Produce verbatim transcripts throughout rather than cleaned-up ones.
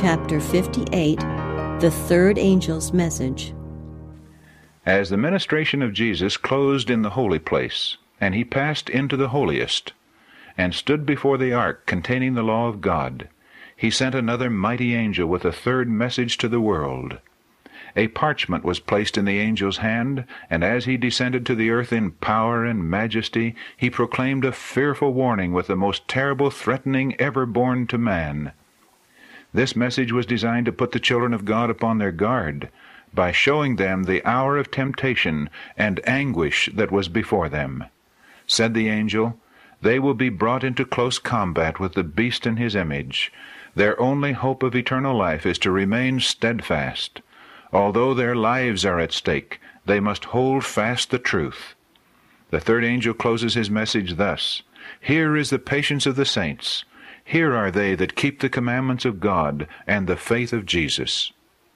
Chapter fifty-eight, The Third Angel's Message. As the ministration of Jesus closed in the holy place, and he passed into the holiest, and stood before the ark containing the law of God, he sent another mighty angel with a third message to the world. A parchment was placed in the angel's hand, and as he descended to the earth in power and majesty, he proclaimed a fearful warning with the most terrible threatening ever borne to man. This message was designed to put the children of God upon their guard, by showing them the hour of temptation and anguish that was before them. Said the angel, "They will be brought into close combat with the beast in his image. Their only hope of eternal life is to remain steadfast. Although their lives are at stake, they must hold fast the truth." The third angel closes his message thus, "Here is the patience of the saints. Here are they that keep the commandments of God and the faith of Jesus."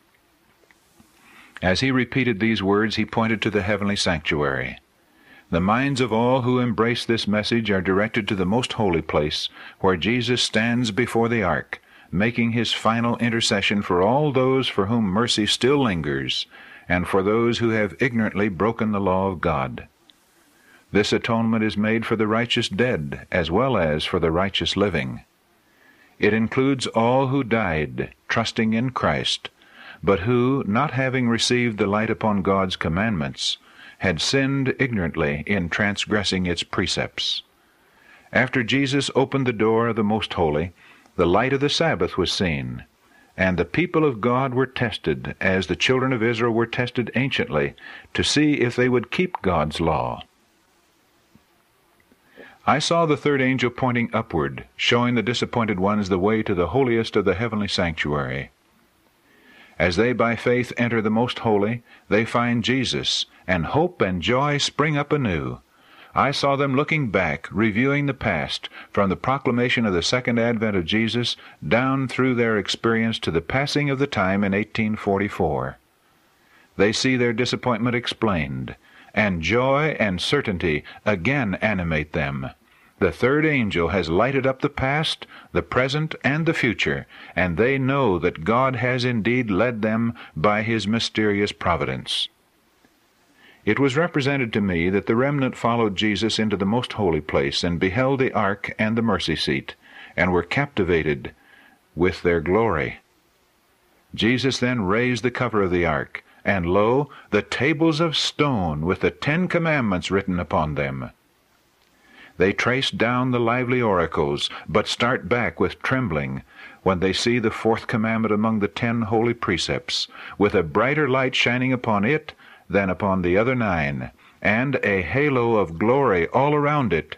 As he repeated these words, he pointed to the heavenly sanctuary. The minds of all who embrace this message are directed to the most holy place, where Jesus stands before the ark, making his final intercession for all those for whom mercy still lingers, and for those who have ignorantly broken the law of God. This atonement is made for the righteous dead, as well as for the righteous living. It includes all who died, trusting in Christ, but who, not having received the light upon God's commandments, had sinned ignorantly in transgressing its precepts. After Jesus opened the door of the Most Holy, the light of the Sabbath was seen, and the people of God were tested, as the children of Israel were tested anciently, to see if they would keep God's law. I saw the third angel pointing upward, showing the disappointed ones the way to the holiest of the heavenly sanctuary. As they by faith enter the most holy, they find Jesus, and hope and joy spring up anew. I saw them looking back, reviewing the past, from the proclamation of the second advent of Jesus down through their experience to the passing of the time in eighteen forty-four. They see their disappointment explained, and joy and certainty again animate them. The third angel has lighted up the past, the present, and the future, and they know that God has indeed led them by his mysterious providence. It was represented to me that the remnant followed Jesus into the most holy place, and beheld the ark and the mercy seat, and were captivated with their glory. Jesus then raised the cover of the ark, and lo, the tables of stone with the Ten Commandments written upon them. They trace down the lively oracles, but start back with trembling when they see the fourth commandment among the ten holy precepts, with a brighter light shining upon it than upon the other nine, and a halo of glory all around it.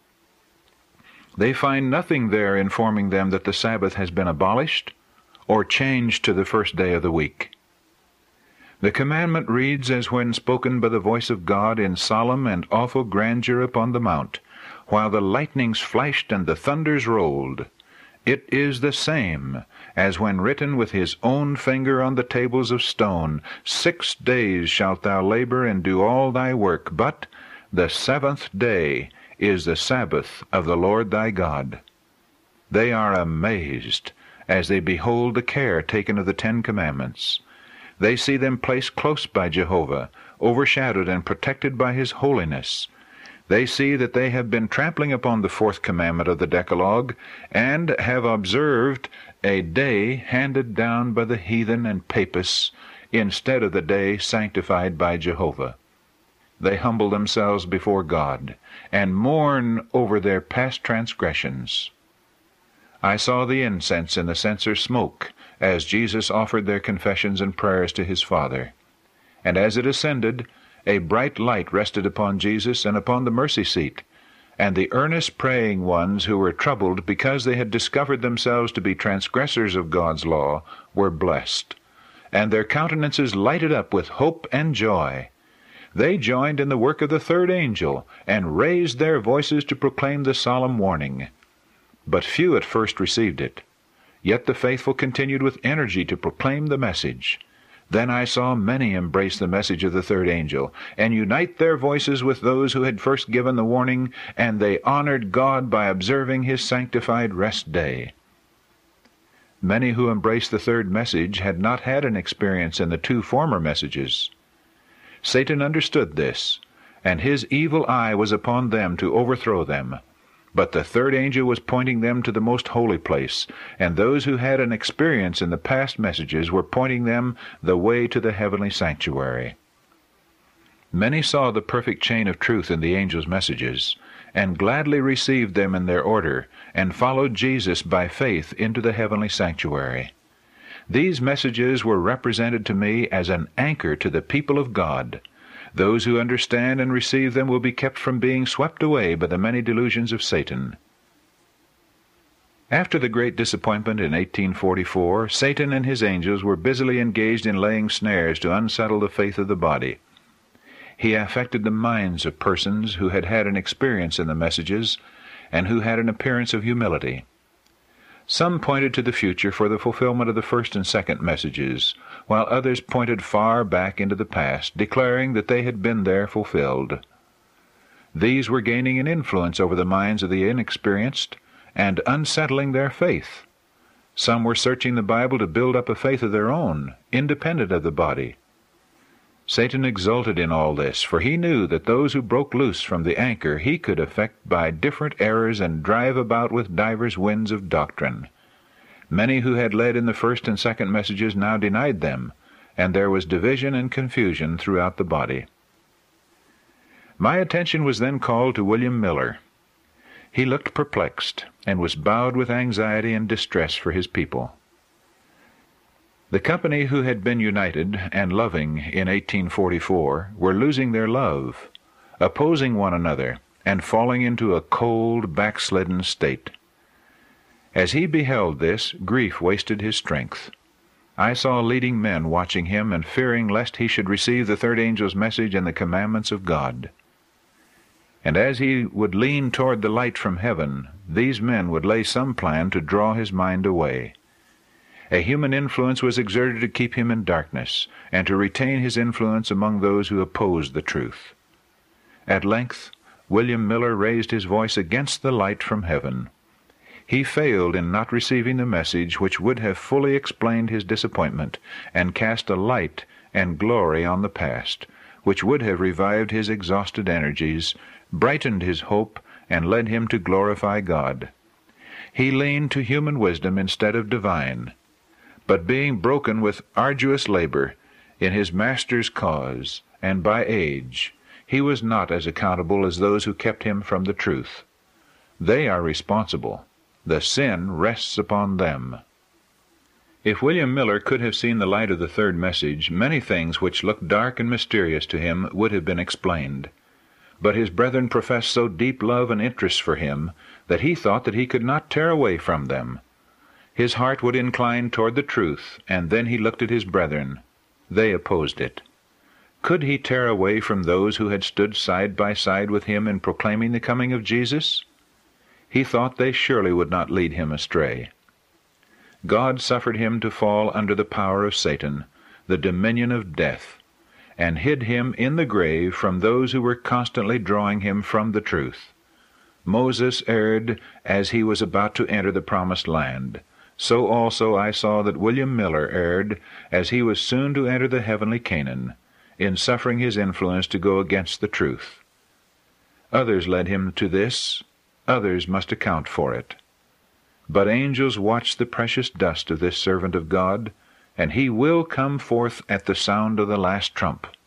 They find nothing there informing them that the Sabbath has been abolished or changed to the first day of the week. The commandment reads as when spoken by the voice of God in solemn and awful grandeur upon the mount, while the lightnings flashed and the thunders rolled. It is the same as when written with his own finger on the tables of stone, "Six days shalt thou labor and do all thy work, but the seventh day is the Sabbath of the Lord thy God." They are amazed as they behold the care taken of the Ten Commandments. They see them placed close by Jehovah, overshadowed and protected by his holiness. They see that they have been trampling upon the fourth commandment of the Decalogue, and have observed a day handed down by the heathen and papists, instead of the day sanctified by Jehovah. They humble themselves before God, and mourn over their past transgressions. I saw the incense in the censer smoke, as Jesus offered their confessions and prayers to his Father. And as it ascended, a bright light rested upon Jesus and upon the mercy seat, and the earnest praying ones who were troubled because they had discovered themselves to be transgressors of God's law were blessed, and their countenances lighted up with hope and joy. They joined in the work of the third angel, and raised their voices to proclaim the solemn warning. But few at first received it. Yet the faithful continued with energy to proclaim the message. Then I saw many embrace the message of the third angel, and unite their voices with those who had first given the warning, and they honored God by observing his sanctified rest day. Many who embraced the third message had not had an experience in the two former messages. Satan understood this, and his evil eye was upon them to overthrow them. But the third angel was pointing them to the most holy place, and those who had an experience in the past messages were pointing them the way to the heavenly sanctuary. Many saw the perfect chain of truth in the angel's messages, and gladly received them in their order, and followed Jesus by faith into the heavenly sanctuary. These messages were represented to me as an anchor to the people of God. Those who understand and receive them will be kept from being swept away by the many delusions of Satan. After the great disappointment in eighteen forty-four, Satan and his angels were busily engaged in laying snares to unsettle the faith of the body. He affected the minds of persons who had had an experience in the messages, and who had an appearance of humility. Some pointed to the future for the fulfillment of the first and second messages, while others pointed far back into the past, declaring that they had been there fulfilled. These were gaining an influence over the minds of the inexperienced, and unsettling their faith. Some were searching the Bible to build up a faith of their own, independent of the body. Satan exulted in all this, for he knew that those who broke loose from the anchor he could affect by different errors and drive about with divers winds of doctrine. Many who had led in the first and second messages now denied them, and there was division and confusion throughout the body. My attention was then called to William Miller. He looked perplexed, and was bowed with anxiety and distress for his people. The company who had been united and loving in eighteen forty-four were losing their love, opposing one another, and falling into a cold, backslidden state. As he beheld this, grief wasted his strength. I saw leading men watching him and fearing lest he should receive the third angel's message and the commandments of God. And as he would lean toward the light from heaven, these men would lay some plan to draw his mind away. A human influence was exerted to keep him in darkness, and to retain his influence among those who opposed the truth. At length, William Miller raised his voice against the light from heaven. He failed in not receiving the message which would have fully explained his disappointment, and cast a light and glory on the past, which would have revived his exhausted energies, brightened his hope, and led him to glorify God. He leaned to human wisdom instead of divine, but being broken with arduous labor in his Master's cause, and by age, he was not as accountable as those who kept him from the truth. They are responsible. The sin rests upon them. If William Miller could have seen the light of the third message, many things which looked dark and mysterious to him would have been explained. But his brethren professed so deep love and interest for him that he thought that he could not tear away from them. His heart would incline toward the truth, and then he looked at his brethren. They opposed it. Could he tear away from those who had stood side by side with him in proclaiming the coming of Jesus? He thought they surely would not lead him astray. God suffered him to fall under the power of Satan, the dominion of death, and hid him in the grave from those who were constantly drawing him from the truth. Moses erred as he was about to enter the promised land. So also I saw that William Miller erred as he was soon to enter the heavenly Canaan, in suffering his influence to go against the truth. Others led him to this, others must account for it. But angels watch the precious dust of this servant of God, and he will come forth at the sound of the last trump.